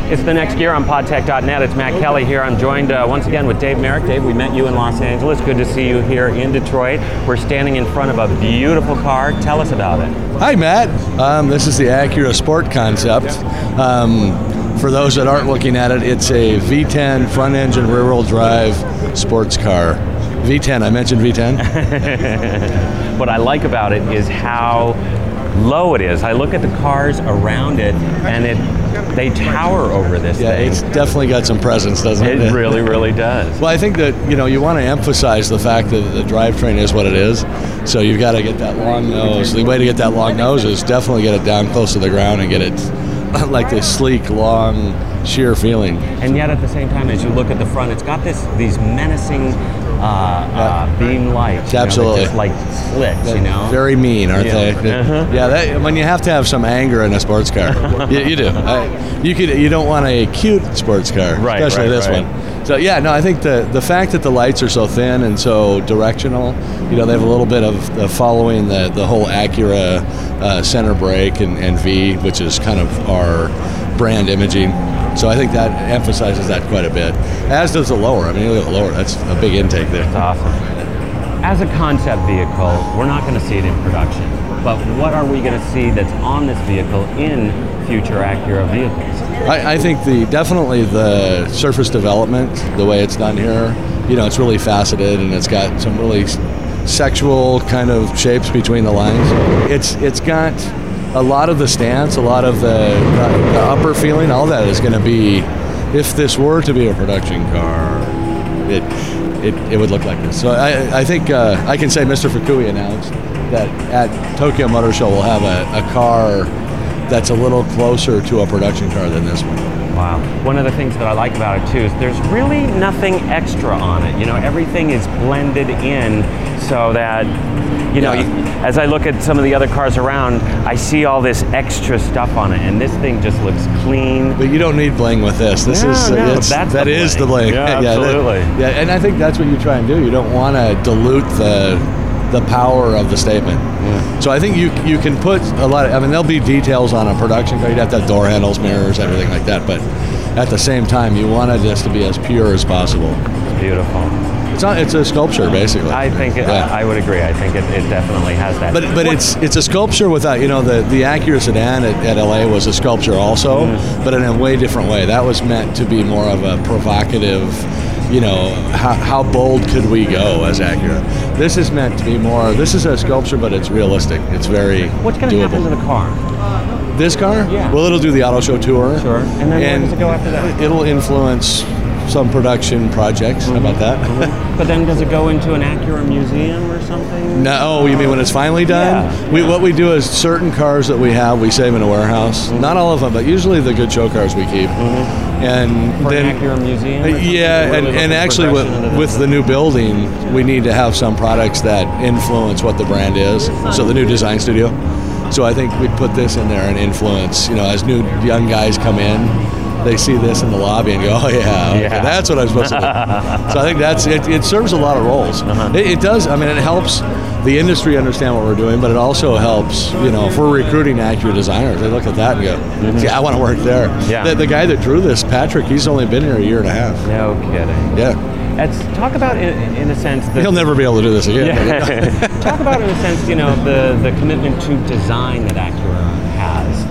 It's The Next Gear on podtech.net. It's Matt Kelly here. I'm joined once again with Dave Merrick. Dave, we met you in Los Angeles. Good to see you here in Detroit. We're standing in front of a beautiful car. Tell us about it. Hi, Matt. This is the Acura Sport concept. For those that aren't looking at it, it's a V10 front-engine rear-wheel drive sports car. V10, I mentioned V10. What I like about it is how low it is. I look at the cars around it, and they tower over this thing. Yeah, it's definitely got some presence, doesn't it? It really, really does. Well, I think that, you want to emphasize the fact that the drivetrain is what it is. So you've got to get that long nose. The way to get that long nose is definitely get it down close to the ground and get it like this sleek, long, sheer feeling. And yet at the same time, as you look at the front, it's got these menacing beam lights. Absolutely. Just like slits, Very mean, aren't they? Uh-huh. Yeah, when you have to have some anger in a sports car. you do. You don't want a cute sports car, right, especially this right. one. So yeah, no, I think the fact that the lights are so thin and so directional, they have a little bit of following the whole Acura center brake and V, which is kind of our brand imaging. So I think that emphasizes that quite a bit, as does the lower. I mean, look at the lower. That's a big intake there. That's awesome. As a concept vehicle, we're not going to see it in production, but what are we going to see that's on this vehicle in future Acura vehicles? I think definitely the surface development, the way it's done here, it's really faceted and it's got some really sexual kind of shapes between the lines. It's got a lot of the stance, a lot of the upper feeling, all that is going to be, if this were to be a production car, it would look like this. So I think I can say Mr. Fukui announced that at Tokyo Motor Show we'll have a car that's a little closer to a production car than this one. Wow. One of the things that I like about it too is there's really nothing extra on it. Everything is blended in so that, as I look at some of the other cars around, I see all this extra stuff on it, and this thing just looks clean. But you don't need bling with this. That is the bling. Yeah, absolutely. And I think that's what you try and do. You don't want to dilute the power of the statement. Yeah. So I think you can put a lot of, there'll be details on a production car. You'd have to have door handles, mirrors, everything like that. But at the same time, you want it just to be as pure as possible. Beautiful. It's a sculpture, basically. I think I would agree. I think it definitely has that. But it's a sculpture without, the Acura sedan at LA was a sculpture also, but in a way different way. That was meant to be more of a provocative, how bold could we go as Acura? This is meant to be more, this is a sculpture, but it's realistic. It's very What's going to happen to the car? This car? Yeah. Well, it'll do the auto show tour. Sure. And then where does it go after that? It'll influence some production projects. How about that? But then does it go into an Acura museum or something? No, you mean when it's finally done? Yeah. What we do is certain cars that we have, we save in a warehouse. Not all of them, but usually the good show cars we keep. And For then an Acura museum? and actually with the new building, we need to have some products that influence what the brand is. So the new design studio. So I think we'd put this in there and influence, as new young guys come in, they see this in the lobby and go, oh yeah, that's what I'm supposed to do. So I think it serves a lot of roles. It does, it helps the industry understand what we're doing, but it also helps, if we're recruiting Acura designers, they look at that and go, yeah, I want to work there. Yeah. The guy that drew this, Patrick, he's only been here a year and a half. No kidding. Yeah. Let's talk about, in a sense, he'll never be able to do this again. Yeah. Talk about, in a sense, the commitment to design that Acura has.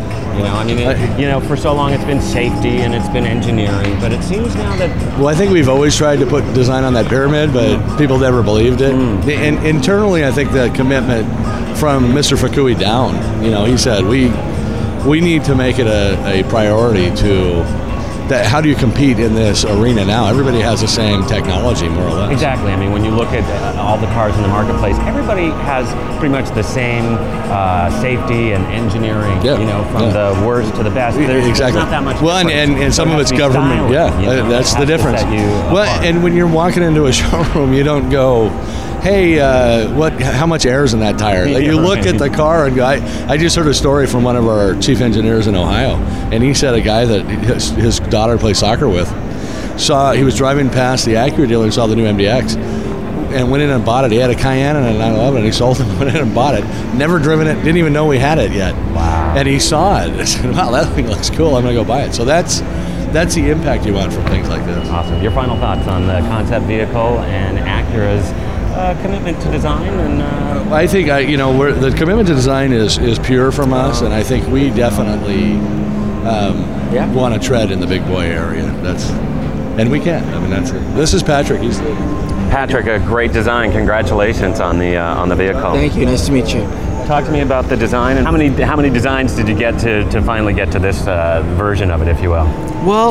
For so long it's been safety and it's been engineering, but it seems now that... Well, I think we've always tried to put design on that pyramid, but people never believed it. And internally, I think the commitment from Mr. Fukui down, he said, we need to make it a priority to... how do you compete in this arena now? Everybody has the same technology, more or less. Exactly. When you look at all the cars in the marketplace, everybody has pretty much the same safety and engineering, from the worst to the best. There's not that much difference. And some of it's government. Stylish, That's the difference. And when you're walking into a showroom, you don't go, hey, how much air is in that tire? You look at the car and go, I just heard a story from one of our chief engineers in Ohio, and he said a guy that his daughter plays soccer with, he was driving past the Acura dealer and saw the new MDX, and went in and bought it. He had a Cayenne and a 911, and he sold it, went in and bought it. Never driven it, didn't even know we had it yet. Wow. And he saw it. I said, wow, that thing looks cool. I'm going to go buy it. So that's that's the impact you want from things like this. Awesome. Your final thoughts on the concept vehicle and Acura's commitment to design? And I think the commitment to design is pure from us, and I think we definitely want to tread in the big boy area. And we can. I mean, that's it. This is Patrick. Patrick, a great design. Congratulations on the vehicle. Thank you. Nice to meet you. Talk to me about the design, and how many designs did you get to finally get to this version of it, if you will? Well,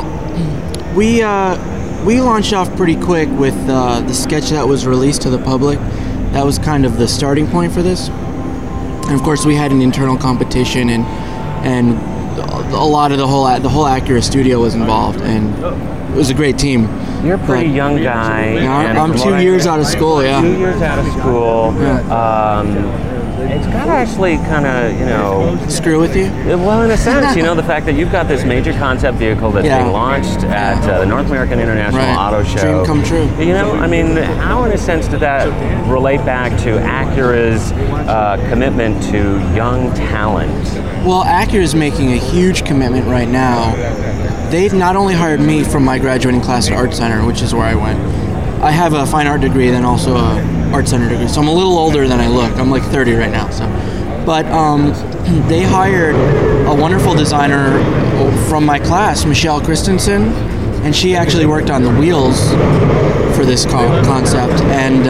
we launched off pretty quick with the sketch that was released to the public. That was kind of the starting point for this. And of course, we had an internal competition, and a lot of the whole Acura studio was involved, and it was a great team. You're a pretty young guy. Yeah, I'm 2 years out of school. Yeah. 2 years out of school. Yeah. It's got to actually kind of, screw with you? Well, in a sense, the fact that you've got this major concept vehicle that's being launched at the North American International Auto Show. Dream come true. I mean, how in a sense did that relate back to Acura's commitment to young talent? Well, Acura is making a huge commitment right now. They've not only hired me from my graduating class at Art Center, which is where I went. I have a fine art degree, then also a Art Center degree, so I'm a little older than I look. I'm like 30 right now. But they hired a wonderful designer from my class, Michelle Christensen, and she actually worked on the wheels for this concept. And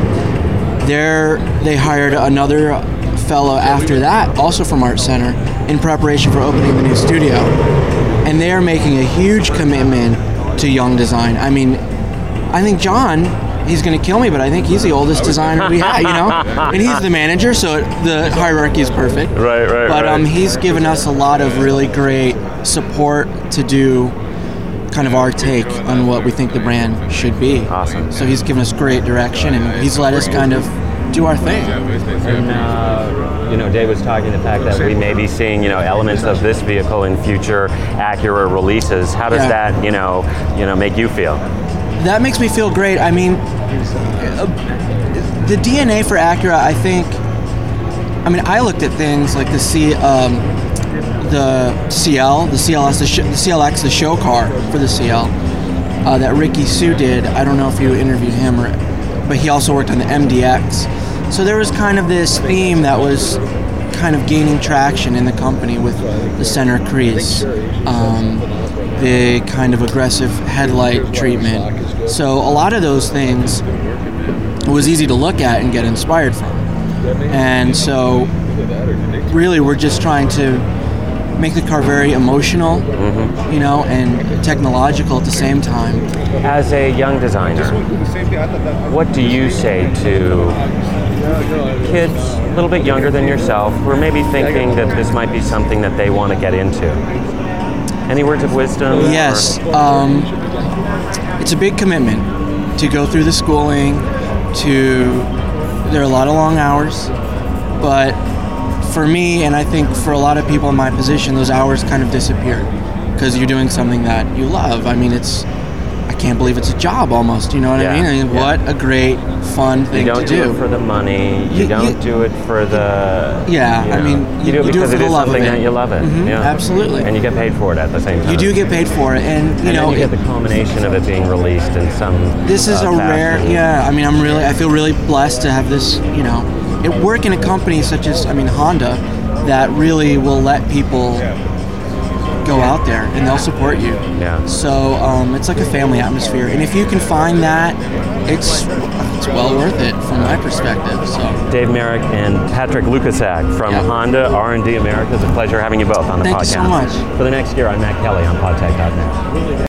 they hired another fellow after that, also from Art Center, in preparation for opening the new studio. And they are making a huge commitment to young design. I mean, I think John, he's going to kill me, but I think he's the oldest designer we have, and he's the manager, so the hierarchy is perfect. Right. But he's given us a lot of really great support to do kind of our take on what we think the brand should be. Awesome. So he's given us great direction, and he's let us kind of do our thing. And Dave was talking the fact that we may be seeing elements of this vehicle in future Acura releases. How does that make you feel? That makes me feel great. I mean, the DNA for Acura, I looked at things like the CL, the CLS, the CLX, the show car for the CL that Ricky Sue did. I don't know if you interviewed him, but he also worked on the MDX. So there was kind of this theme that was kind of gaining traction in the company with the center crease, the kind of aggressive headlight treatment. So a lot of those things was easy to look at and get inspired from. And so really we're just trying to make the car very emotional, and technological at the same time. As a young designer, what do you say to kids a little bit younger than yourself who are maybe thinking that this might be something that they want to get into? Any words of wisdom? Yes. It's a big commitment to go through the schooling, there are a lot of long hours, but for me, and I think for a lot of people in my position, those hours kind of disappear because you're doing something that you love. I mean, I can't believe it's a job almost, you know what I mean? What a great, fun thing to do. You don't do it for the money, you don't do it for the... you do it because it is something that you love it. Mm-hmm, absolutely. And you get paid for it at the same time. You do get paid for it, and then you get the culmination of it being released in some This is a rare, I feel really blessed to have this, work in a company such as, Honda, that really will let people go out there and they'll support you. Yeah. So it's like a family atmosphere, and if you can find that, it's well worth it from my perspective. So Dave Merrick and Patrick Lukasak from Honda R&D America. It's a pleasure having you both on the podcast. Thank you so much. For the next year, I'm Matt Kelly on podtech.net.